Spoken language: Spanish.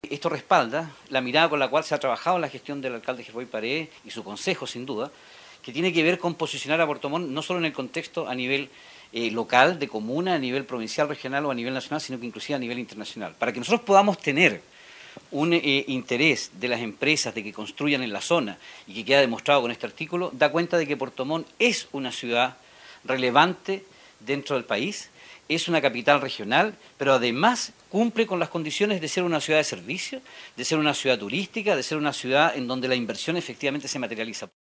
Esto respalda la mirada con la cual se ha trabajado en la gestión del alcalde Gerboy Paredes y su consejo, sin duda, que tiene que ver con posicionar a Puerto Montt no solo en el contexto a nivel local, de comuna, a nivel provincial, regional o a nivel nacional, sino que inclusive a nivel internacional. Para que nosotros podamos tener un interés de las empresas de que construyan en la zona y que queda demostrado con este artículo, da cuenta de que Puerto Montt es una ciudad relevante dentro del país, es una capital regional, pero además cumple con las condiciones de ser una ciudad de servicio, de ser una ciudad turística, de ser una ciudad en donde la inversión efectivamente se materializa.